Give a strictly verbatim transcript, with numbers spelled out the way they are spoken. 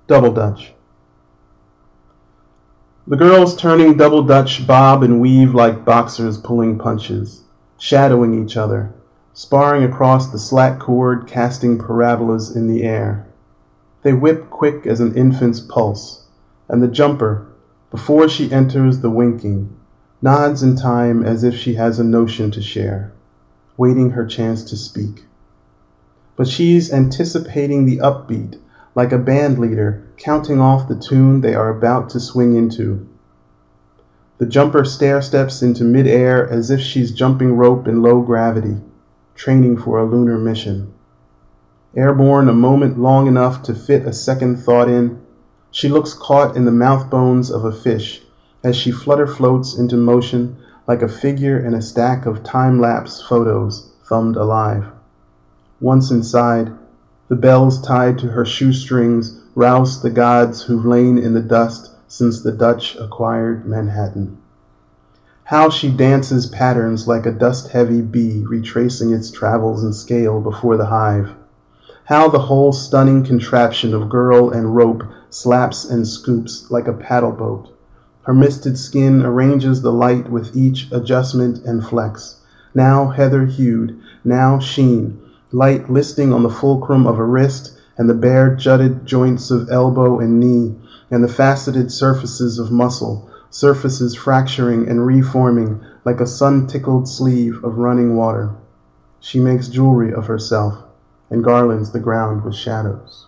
Double Dutch. The girls turning double Dutch bob and weave like boxers pulling punches, shadowing each other, sparring across the slack cord, casting parabolas in the air. They whip quick as an infant's pulse, and the jumper, before she enters the winking, nods in time as if she has a notion to share, waiting her chance to speak. But she's anticipating the upbeat, like a band leader counting off the tune they are about to swing into. The jumper stair-steps into mid-air as if she's jumping rope in low gravity, training for a lunar mission. Airborne a moment long enough to fit a second thought in, she looks caught in the mouth bones of a fish as she flutter floats into motion like a figure in a stack of time-lapse photos thumbed alive. Once inside, the bells tied to her shoestrings rouse the gods who've lain in the dust since the Dutch acquired Manhattan. How she dances patterns like a dust-heavy bee retracing its travels in scale before the hive. How the whole stunning contraption of girl and rope slaps and scoops like a paddle boat. Her misted skin arranges the light with each adjustment and flex. Now heather-hued, now sheen, light listing on the fulcrum of a wrist and the bare jutted joints of elbow and knee, and the faceted surfaces of muscle, surfaces fracturing and reforming like a sun-tickled sleeve of running water. She makes jewelry of herself and garlands the ground with shadows.